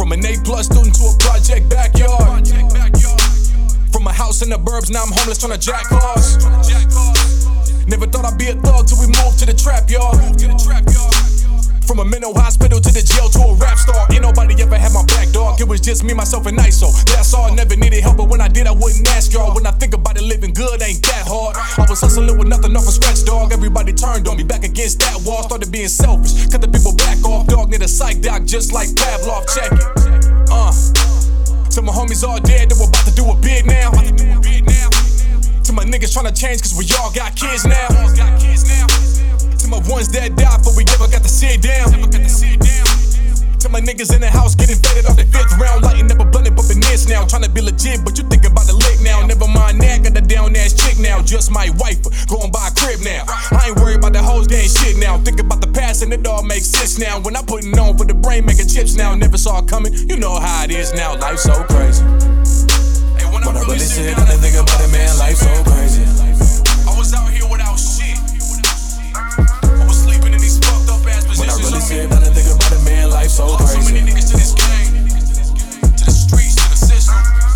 From an A+ student to a project backyard. From a house in the burbs, now I'm homeless trying to jack cars. Never thought I'd be a thug till we moved to the trap yard. From a mental hospital to the jail to a rap star. Ain't nobody ever had my back, dog. It was just me, myself, and ISO. That's all. Never needed help, but when I did, I wouldn't ask y'all. When I think about it, living good ain't that hard. I was hustling with nothing off a scratch, dog. Everybody turned on me, back against that wall. Started being selfish, cut the people back off, dog. Need a psych doc just like Pavlov. Check it. Till my homies all dead, they were about to do a bid now. To my niggas tryna change, cause we all got kids now. To my ones that died, but we never got to sit down. To my niggas in the house getting vetted off the 5th round, lighting up a blunt and bumping this now. Tryna be legit, but you thinking about the lick now. Never mind that, got the down ass chick now. Just my wife, going by a crib now. I ain't worried about the hoes, they ain't shit now. Think about the past and it all makes sense now. When I putting on for the brain, making chips now. Never saw it coming, you know how it is now. Life's so crazy. When I really sit down and think about it, man, life's so crazy. I was out here without shit. I was sleeping in these fucked up ass positions. When I really sit down and think about it, man, life's so crazy. So many niggas to this game, to the streets, to the system.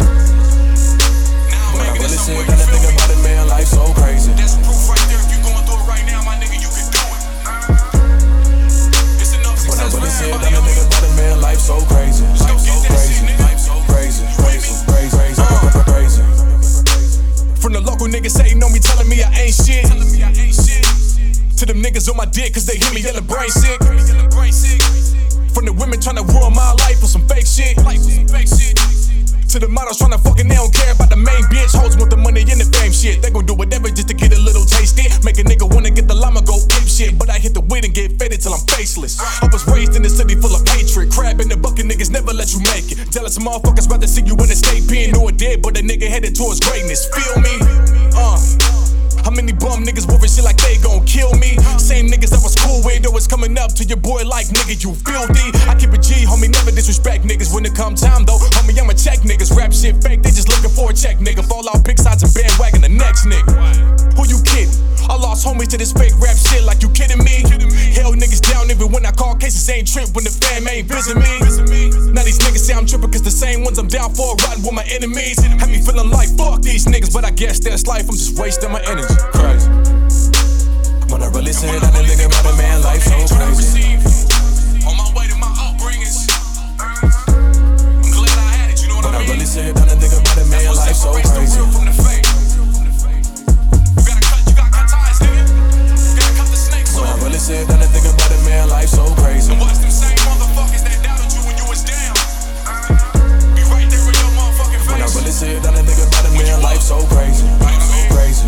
Now I'm making it somewhere. When I really sit down and think about it, man, life's so crazy. That's proof right there. If you going through it right now, my nigga, you can do it. It's enough success. When I really sit down and think about it, man, life's so crazy. Life's so crazy. Life's so crazy. From the local niggas saying on me, telling me I ain't shit. To them niggas on my dick, cause they hear me yelling brain sick. From the women trying to ruin my life with some fake shit. To the models trying to fucking, they don't care about the main bitch. Hoes want the money and the fame shit. They gon' do whatever just to get a little taste it. Make a nigga wanna get the llama, go ape shit. But I hit the weed and get faded till I'm faceless. I was raised in a city full of hatred. Crab in the bucket, niggas never let you make it. Jealous motherfuckers rather see you in the state pen or dead, but a nigga headed towards greatness. Feel me? How many bum niggas wolfing shit like they gon' kill me? Same niggas I was cool with, always coming up to your boy like, nigga, you filthy. I keep it G, homie, never disrespect niggas. When it come time though, homie, I'ma check niggas. Rap shit fake, they just looking for a check, nigga. Fall out pick sides and bandwagon the next nigga. Who you kidding? I lost homies to this fake rap shit, like you kidding me? Hell niggas down even when I call cases ain't trip when the fam ain't visit me. Now these niggas say I'm tripping cause the same ones I'm down for riding with my enemies. Have me feeling like fuck these niggas, but I guess that's life, I'm just wasting my energy. Crazy. When I really sit down and think about it, man, life's so crazy. On my way to my upbringings, I'm glad I had it, you know what I mean? When I really sit down and think about it, man, life's so crazy. From the fake. You gotta cut ties, nigga. You gotta cut the snakes off. When I really sit down and think about it, man, life's so crazy. And watch them same motherfuckers that doubted you when you was down. Be right there in your motherfucking face. When I really sit down and think about it, man, life's so crazy. Crazy.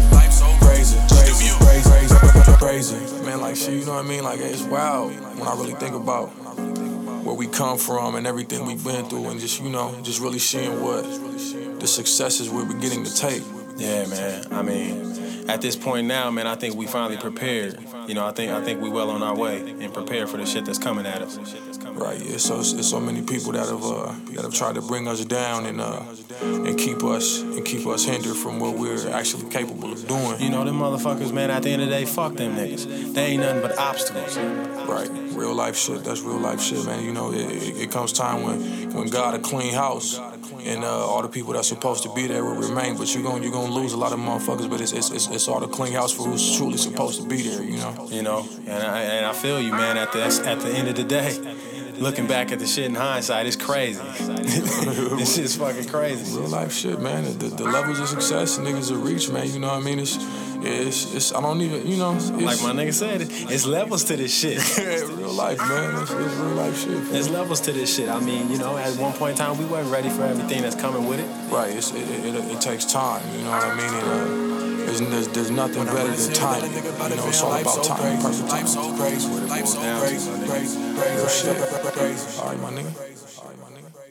Crazy. Man, like shit, you know what I mean? Like, it's wild when I really think about where we come from and everything we've been through and just, you know, just really seeing what the successes we're beginning to take. Yeah, man. I mean, at this point now, man, I think we finally prepared. You know, I think we well on our way and prepared for the shit that's coming at us. Right, yeah. So it's so many people that have tried to bring us down and keep us hindered from what we're actually capable of doing. You know, them motherfuckers, man. At the end of the day, fuck them niggas. They ain't nothing but obstacles. Right, real life shit. That's real life shit, man. You know, it comes time when God a clean house. And all the people that's supposed to be there will remain, but you're gonna lose a lot of motherfuckers. But it's all the clean house for who's truly supposed to be there, you know. You know, and I feel you, man. At the end of the day, looking back at the shit in hindsight, it's crazy. This shit's fucking crazy. Real life shit, man. The levels of success niggas will reach, man. You know what I mean? It's I don't even, you know. Like my nigga said, it's levels to this shit. Real life, man. It's real life shit. Man. There's levels to this shit. I mean, you know, at one point in time, we weren't ready for everything that's coming with it. Right. It takes time. You know what I mean? There's nothing better than time. You know, it's all about time. Perfect time. Life's so crazy. Life's so crazy. Real shit. All right, my nigga.